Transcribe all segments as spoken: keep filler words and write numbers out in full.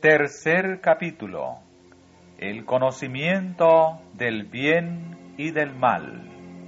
Tercer capítulo. El conocimiento del bien y del mal.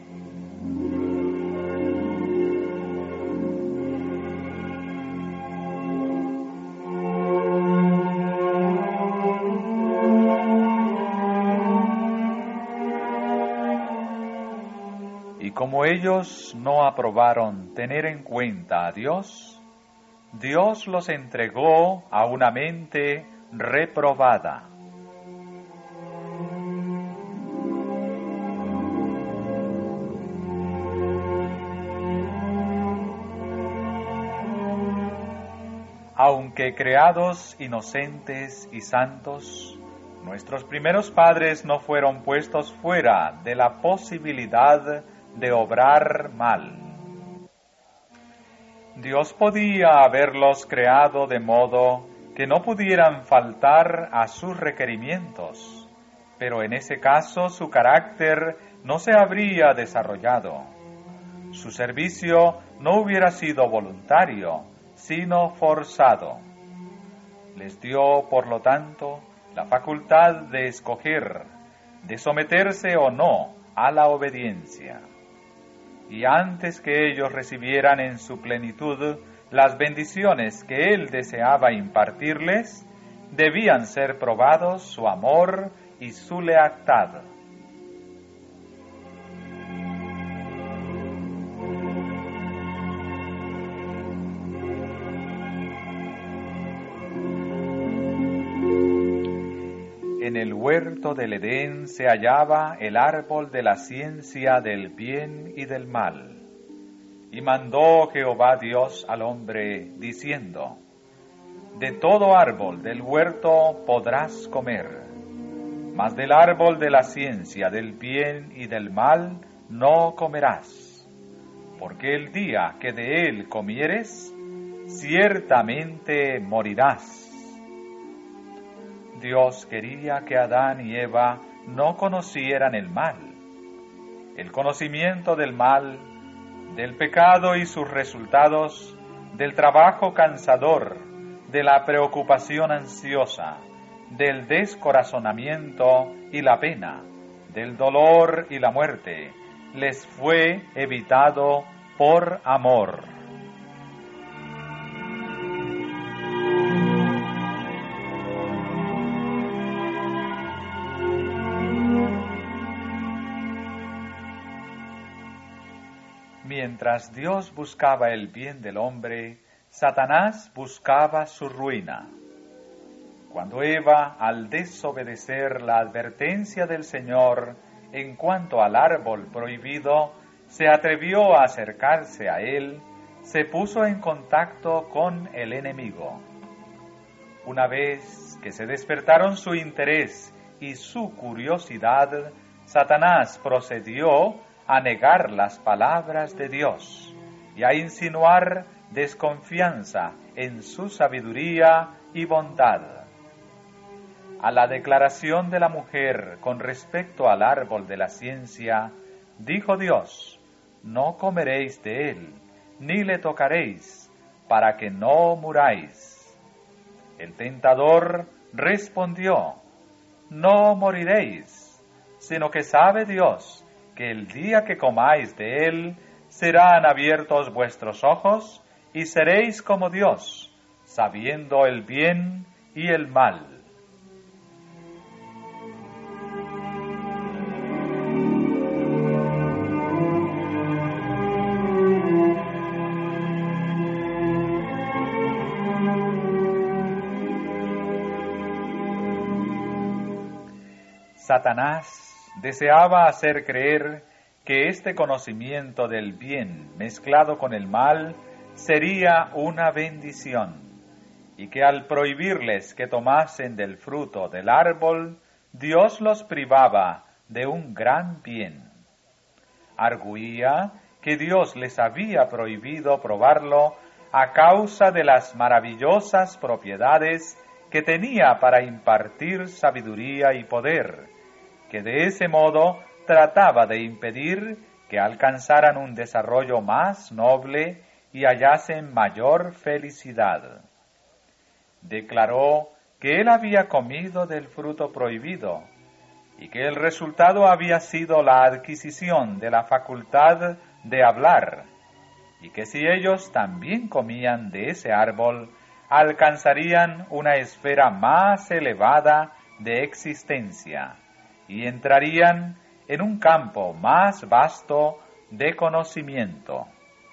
Y como ellos no aprobaron tener en cuenta a Dios, Dios los entregó a una mente reprobada. Aunque creados inocentes y santos, nuestros primeros padres no fueron puestos fuera de la posibilidad de obrar mal. Dios podía haberlos creado de modo que no pudieran faltar a sus requerimientos, pero en ese caso su carácter no se habría desarrollado. Su servicio no hubiera sido voluntario, sino forzado. Les dio, por lo tanto, la facultad de escoger, de someterse o no a la obediencia. Y antes que ellos recibieran en su plenitud las bendiciones que Él deseaba impartirles, debían ser probados su amor y su lealtad. En el huerto del Edén se hallaba el árbol de la ciencia del bien y del mal. Y mandó Jehová Dios al hombre, diciendo: De todo árbol del huerto podrás comer, mas del árbol de la ciencia del bien y del mal no comerás, porque el día que de él comieres, ciertamente morirás. Dios quería que Adán y Eva no conocieran el mal. El conocimiento del mal, del pecado y sus resultados, del trabajo cansador, de la preocupación ansiosa, del descorazonamiento y la pena, del dolor y la muerte, les fue evitado por amor. Mientras Dios buscaba el bien del hombre, Satanás buscaba su ruina. Cuando Eva, al desobedecer la advertencia del Señor en cuanto al árbol prohibido, se atrevió a acercarse a él, se puso en contacto con el enemigo. Una vez que se despertaron su interés y su curiosidad, Satanás procedió a negar las palabras de Dios y a insinuar desconfianza en su sabiduría y bondad. A la declaración de la mujer con respecto al árbol de la ciencia, dijo Dios: No comeréis de él, ni le tocaréis, para que no muráis. El tentador respondió: No moriréis, sino que sabe Dios que el día que comáis de él, serán abiertos vuestros ojos, y seréis como Dios, sabiendo el bien y el mal. Satanás deseaba hacer creer que este conocimiento del bien mezclado con el mal sería una bendición, y que al prohibirles que tomasen del fruto del árbol, Dios los privaba de un gran bien. Arguía que Dios les había prohibido probarlo a causa de las maravillosas propiedades que tenía para impartir sabiduría y poder, que de ese modo trataba de impedir que alcanzaran un desarrollo más noble y hallasen mayor felicidad. Declaró que él había comido del fruto prohibido y que el resultado había sido la adquisición de la facultad de hablar, y que si ellos también comían de ese árbol, alcanzarían una esfera más elevada de existencia y entrarían en un campo más vasto de conocimiento.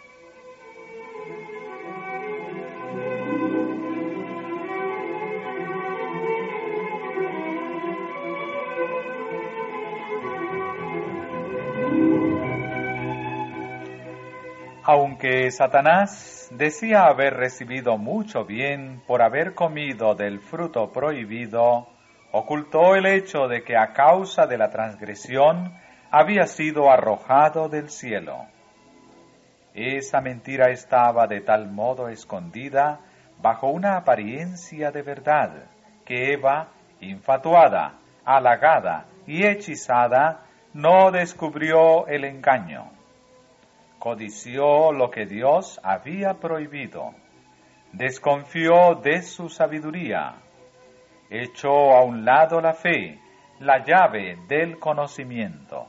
Aunque Satanás decía haber recibido mucho bien por haber comido del fruto prohibido, ocultó el hecho de que a causa de la transgresión había sido arrojado del cielo. Esa mentira estaba de tal modo escondida bajo una apariencia de verdad, que Eva, infatuada, halagada y hechizada, no descubrió el engaño. Codició lo que Dios había prohibido, desconfió de su sabiduría, echó a un lado la fe, la llave del conocimiento.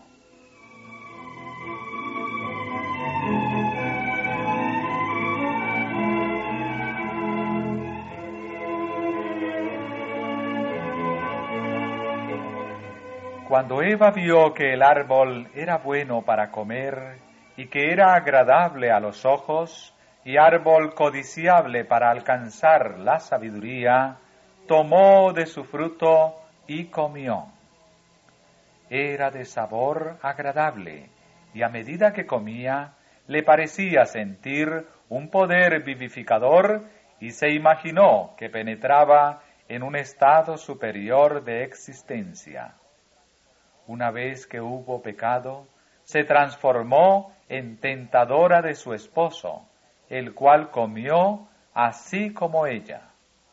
Cuando Eva vio que el árbol era bueno para comer, y que era agradable a los ojos, y árbol codiciable para alcanzar la sabiduría, tomó de su fruto y comió. Era de sabor agradable, y a medida que comía, le parecía sentir un poder vivificador, y se imaginó que penetraba en un estado superior de existencia. Una vez que hubo pecado, se transformó en tentadora de su esposo, el cual comió así como ella.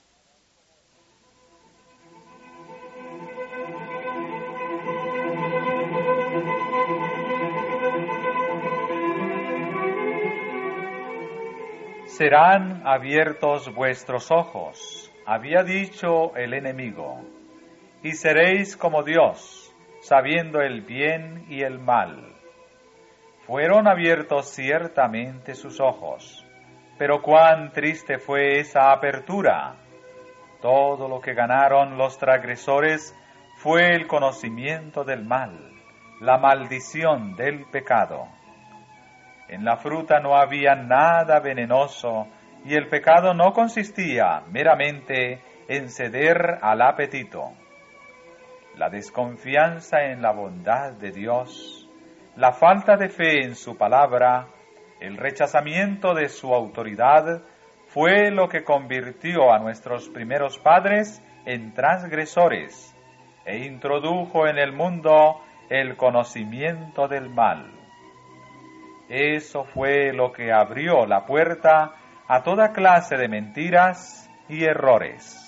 Serán abiertos vuestros ojos, había dicho el enemigo, y seréis como Dios, sabiendo el bien y el mal. Fueron abiertos ciertamente sus ojos, pero cuán triste fue esa apertura. Todo lo que ganaron los transgresores fue el conocimiento del mal, la maldición del pecado. En la fruta no había nada venenoso, y el pecado no consistía meramente en ceder al apetito. La desconfianza en la bondad de Dios, la falta de fe en su palabra, el rechazamiento de su autoridad, fue lo que convirtió a nuestros primeros padres en transgresores e introdujo en el mundo el conocimiento del mal. Eso fue lo que abrió la puerta a toda clase de mentiras y errores.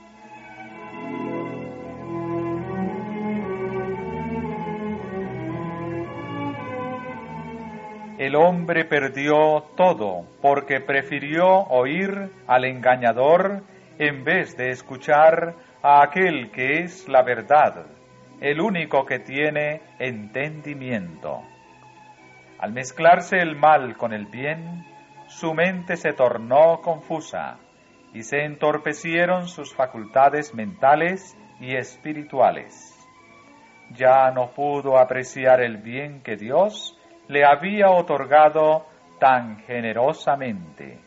El hombre perdió todo porque prefirió oír al engañador en vez de escuchar a aquel que es la verdad, el único que tiene entendimiento. Al mezclarse el mal con el bien, su mente se tornó confusa y se entorpecieron sus facultades mentales y espirituales. Ya no pudo apreciar el bien que Dios le había otorgado tan generosamente.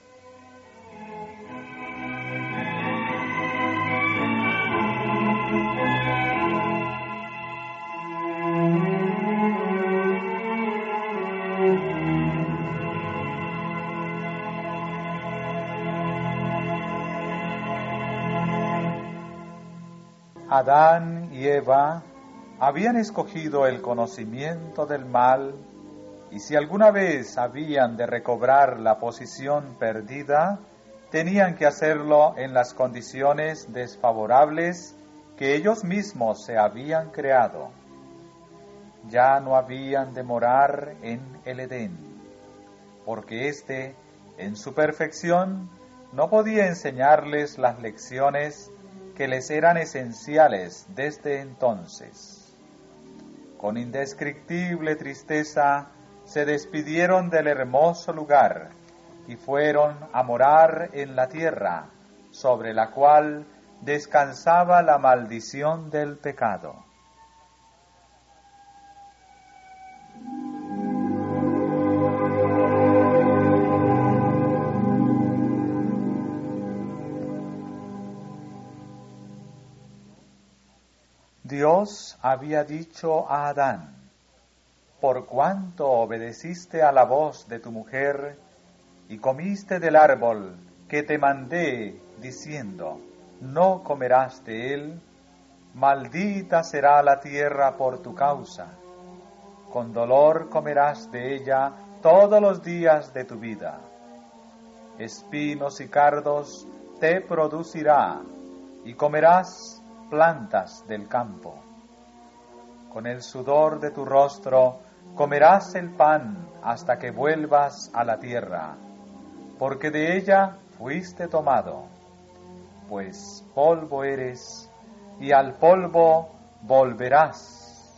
Adán y Eva habían escogido el conocimiento del mal, y si alguna vez habían de recobrar la posición perdida, tenían que hacerlo en las condiciones desfavorables que ellos mismos se habían creado. Ya no habían de morar en el Edén, porque éste, en su perfección, no podía enseñarles las lecciones que les eran esenciales desde entonces. Con indescriptible tristeza se despidieron del hermoso lugar y fueron a morar en la tierra, sobre la cual descansaba la maldición del pecado. Dios había dicho a Adán: por cuanto obedeciste a la voz de tu mujer y comiste del árbol que te mandé, diciendo, no comerás de él, maldita será la tierra por tu causa. Con dolor comerás de ella todos los días de tu vida. Espinos y cardos te producirá, y comerás plantas del campo. Con el sudor de tu rostro comerás el pan hasta que vuelvas a la tierra, porque de ella fuiste tomado, pues polvo eres, y al polvo volverás.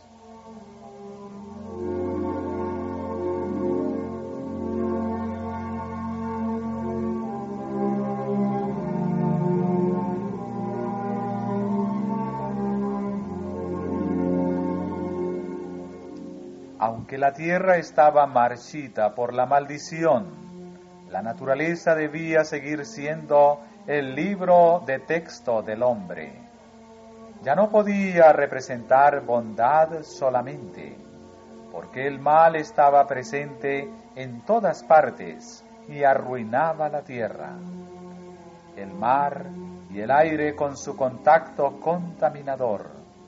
Aunque la tierra estaba marchita por la maldición, la naturaleza debía seguir siendo el libro de texto del hombre. Ya no podía representar bondad solamente, porque el mal estaba presente en todas partes y arruinaba la tierra. El mar y el aire con su contacto contaminador.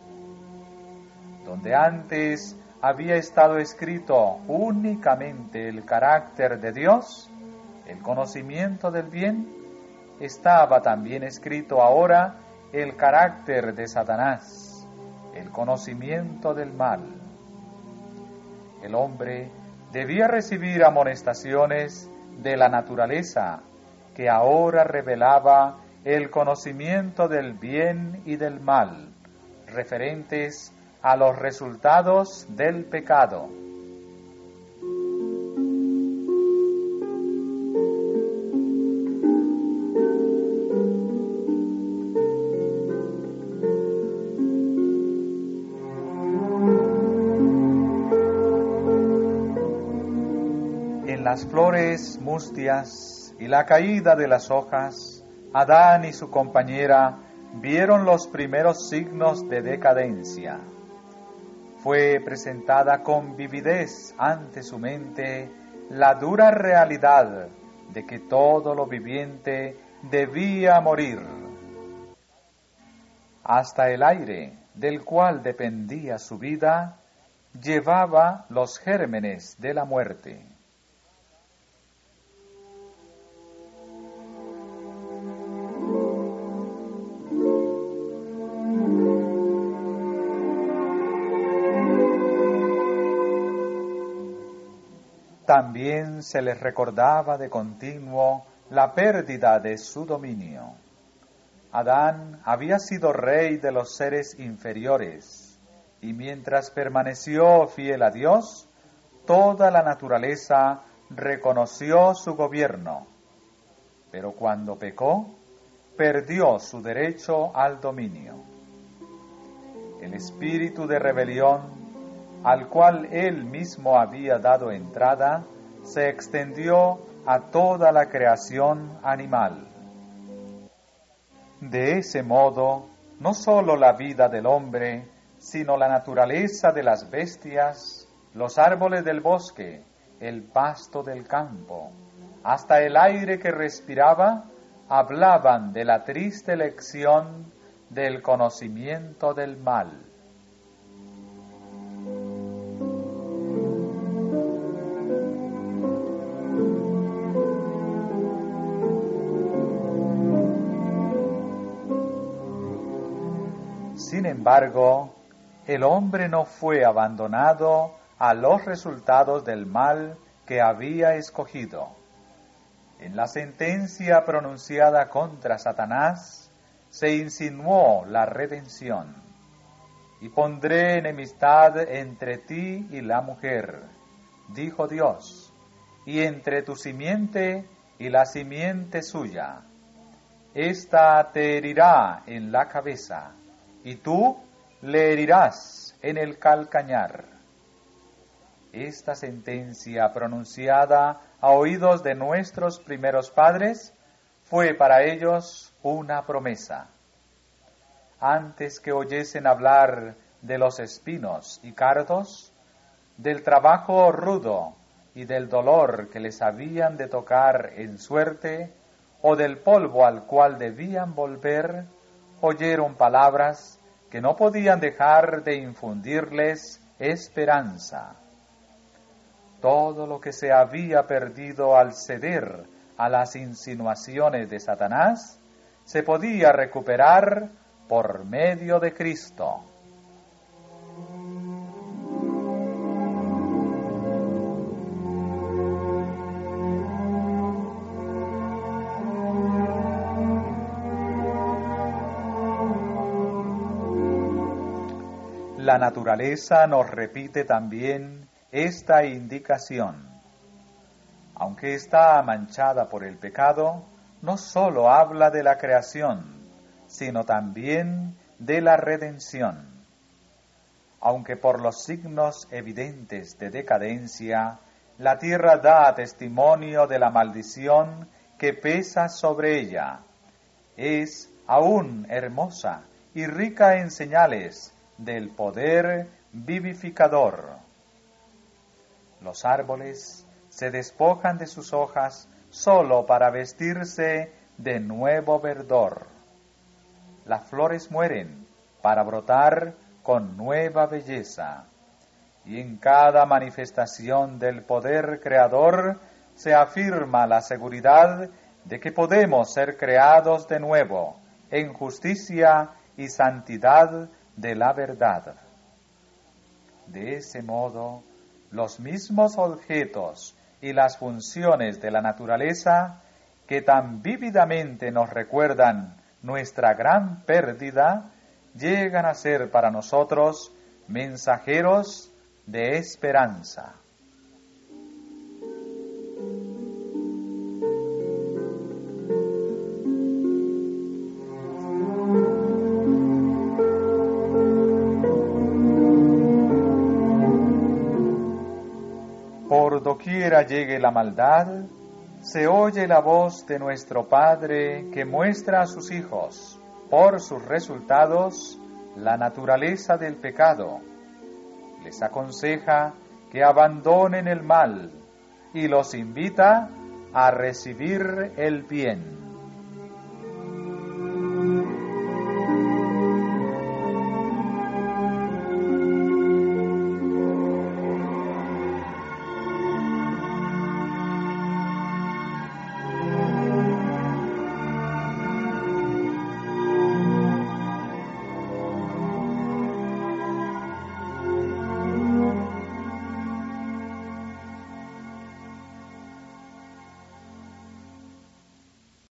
Donde antes había estado escrito únicamente el carácter de Dios, el conocimiento del bien, estaba también escrito ahora el carácter de Satanás, el conocimiento del mal. El hombre debía recibir amonestaciones de la naturaleza, que ahora revelaba el conocimiento del bien y del mal, referentes a los resultados del pecado. En las flores mustias y la caída de las hojas, Adán y su compañera vieron los primeros signos de decadencia. Fue presentada con vividez ante su mente la dura realidad de que todo lo viviente debía morir. Hasta el aire, del cual dependía su vida, llevaba los gérmenes de la muerte. También se les recordaba de continuo la pérdida de su dominio. Adán había sido rey de los seres inferiores, y mientras permaneció fiel a Dios, toda la naturaleza reconoció su gobierno. Pero cuando pecó, perdió su derecho al dominio. El espíritu de rebelión, al cual él mismo había dado entrada, se extendió a toda la creación animal. De ese modo, no sólo la vida del hombre, sino la naturaleza de las bestias, los árboles del bosque, el pasto del campo, hasta el aire que respiraba, hablaban de la triste lección del conocimiento del mal. Sin embargo, el hombre no fue abandonado a los resultados del mal que había escogido. En la sentencia pronunciada contra Satanás, se insinuó la redención. Y pondré enemistad entre ti y la mujer, dijo Dios, y entre tu simiente y la simiente suya. Esta te herirá en la cabeza, y tú le herirás en el calcañar. Esta sentencia pronunciada a oídos de nuestros primeros padres fue para ellos una promesa. Antes que oyesen hablar de los espinos y cardos, del trabajo rudo y del dolor que les habían de tocar en suerte, o del polvo al cual debían volver, oyeron palabras que no podían dejar de infundirles esperanza. Todo lo que se había perdido al ceder a las insinuaciones de Satanás, se podía recuperar por medio de Cristo. La naturaleza nos repite también esta indicación. Aunque está manchada por el pecado, no sólo habla de la creación, sino también de la redención. Aunque por los signos evidentes de decadencia, la tierra da testimonio de la maldición que pesa sobre ella, es aún hermosa y rica en señales del poder vivificador. Los árboles se despojan de sus hojas solo para vestirse de nuevo verdor. Las flores mueren para brotar con nueva belleza. Y en cada manifestación del poder creador se afirma la seguridad de que podemos ser creados de nuevo en justicia y santidad de la verdad. De ese modo, los mismos objetos y las funciones de la naturaleza que tan vívidamente nos recuerdan nuestra gran pérdida, llegan a ser para nosotros mensajeros de esperanza. Por doquiera llegue la maldad, se oye la voz de nuestro Padre que muestra a sus hijos, por sus resultados, la naturaleza del pecado. Les aconseja que abandonen el mal y los invita a recibir el bien.